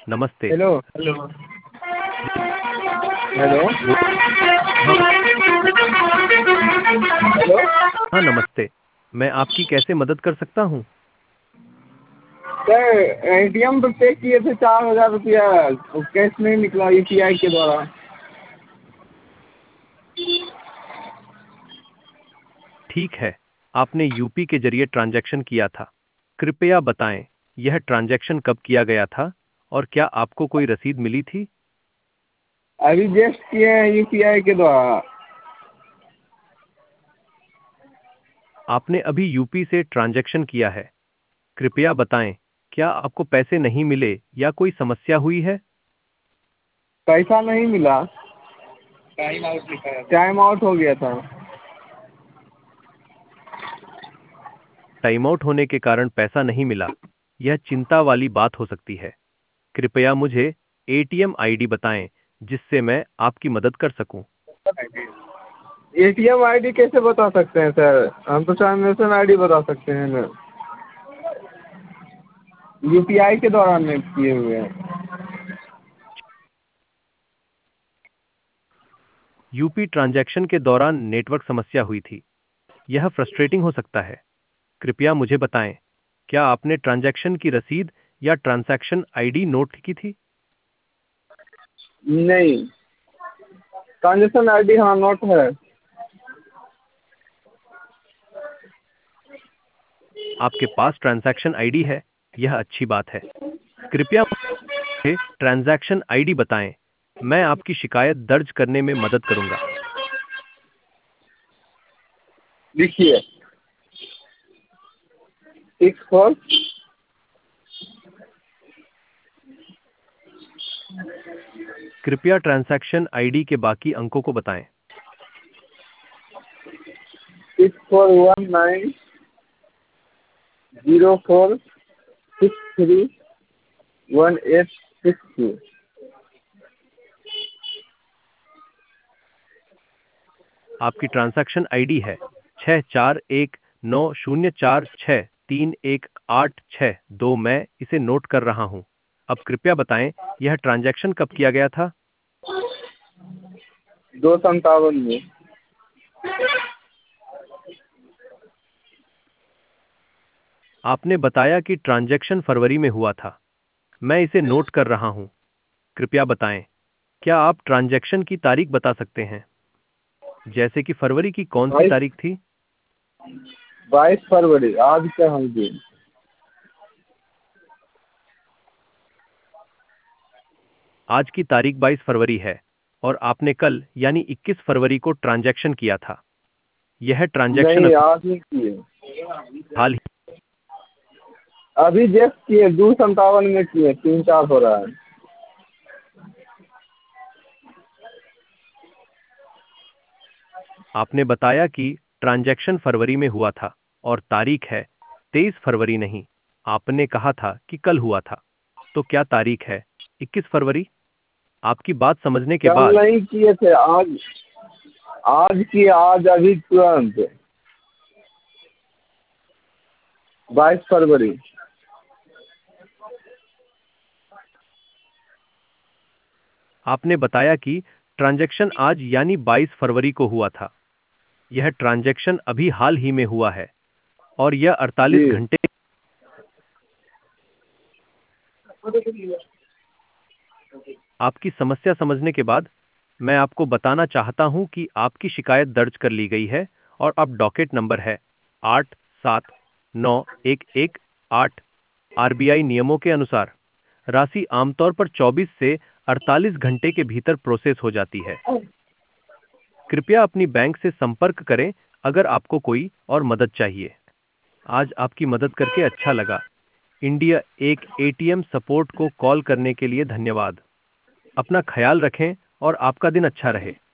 नमस्ते। Hello hello जी, hello वो हाँ, हेलो हाँ, नमस्ते। मैं आपकी कैसे मदद कर सकता हूँ? सर, एटीएम पर पे किए थे 4,000 रुपया, वो कैश नहीं निकला यूपीआई के द्वारा। ठीक है, आपने यूपी के जरिए ट्रांजैक्शन किया था। कृपया बताएं, यह ट्रांजैक्शन कब किया गया था और क्या आपको कोई रसीद मिली थी? अभी जस्ट किए हैं यूपीआई के द्वारा। आपने अभी यूपी से ट्रांजैक्शन किया है। कृपया बताएं, क्या आपको पैसे नहीं मिले या कोई समस्या हुई है? पैसा नहीं मिला। टाइम आउट लिखा है, टाइम आउट हो गया था। टाइम आउट होने के कारण पैसा नहीं मिला, यह चिंता वाली बात हो सकती है। कृपया मुझे एटीएम आईडी बताएं जिससे मैं आपकी मदद कर सकूं। एटीएम आईडी कैसे बता सकते हैं सर? हम तो ट्रांजेक्शन आईडी बता सकते हैं ना, यूपीआई के दौरान नहीं किए हुए हैं। यूपी ट्रांजैक्शन के दौरान नेटवर्क समस्या हुई थी। यह फ्रस्ट्रेटिंग हो सकता है। कृपया मुझे बताएं, क्या आपने ट्रांजैक्शन की रसीद या ट्रांजैक्शन आईडी नोट की थी? नहीं, ट्रांजेक्शन आईडी हाँ नोट है। आपके पास ट्रांजैक्शन आईडी है, यह अच्छी बात है। कृपया मुझे ट्रांजैक्शन आईडी बताएं, मैं आपकी शिकायत दर्ज करने में मदद करूंगा। लिखिए, 64 कृपया ट्रांजैक्शन आईडी के बाकी अंकों को बताएं। 641904631862। आपकी ट्रांजैक्शन आईडी है 641904631862। मैं इसे नोट कर रहा हूं। अब कृपया बताएं, यह ट्रांजैक्शन कब किया गया था? 257 में। आपने बताया कि ट्रांजैक्शन फरवरी में हुआ था। मैं इसे नोट कर रहा हूं। कृपया बताएं, क्या आप ट्रांजैक्शन की तारीख बता सकते हैं? जैसे कि फरवरी की कौन सी बाईस तारीख थी? 22 फरवरी, आज क्या हम दिन। आज की तारीख 22 फरवरी है और आपने कल यानी 21 फरवरी को ट्रांजैक्शन किया था। यह ट्रांजैक्शन नहीं, अभी आज ही किए। हाल ही अभी जस्ट किए, 257 में किए, 3-4 हो रहा है। आपने बताया कि ट्रांजैक्शन फरवरी में हुआ था और तारीख है 23 फरवरी, नहीं, आपने कहा था कि कल हुआ था। तो क्या तारीख है 21 फरवरी? आपकी बात समझने के कल बाद नहीं किए थे, आज। आज किए, आज अभी तुरंत। 22 फरवरी। आपने बताया कि ट्रांजैक्शन आज यानी 22 फरवरी को हुआ था। यह ट्रांजैक्शन अभी हाल ही में हुआ है और यह 48 जी। घंटे। आपकी समस्या समझने के बाद मैं आपको बताना चाहता हूं कि आपकी शिकायत दर्ज कर ली गई है और अब डॉकेट नंबर है 879118। आरबीआई नियमों के अनुसार राशि आमतौर पर 24 से 48 घंटे के भीतर प्रोसेस हो जाती है। कृपया अपनी बैंक से संपर्क करें अगर आपको कोई और मदद चाहिए। आज आपकी मदद करके अच्छा लगा। इंडिया एक एटीएम सपोर्ट को कॉल करने के लिए धन्यवाद। अपना ख्याल रखें और आपका दिन अच्छा रहे।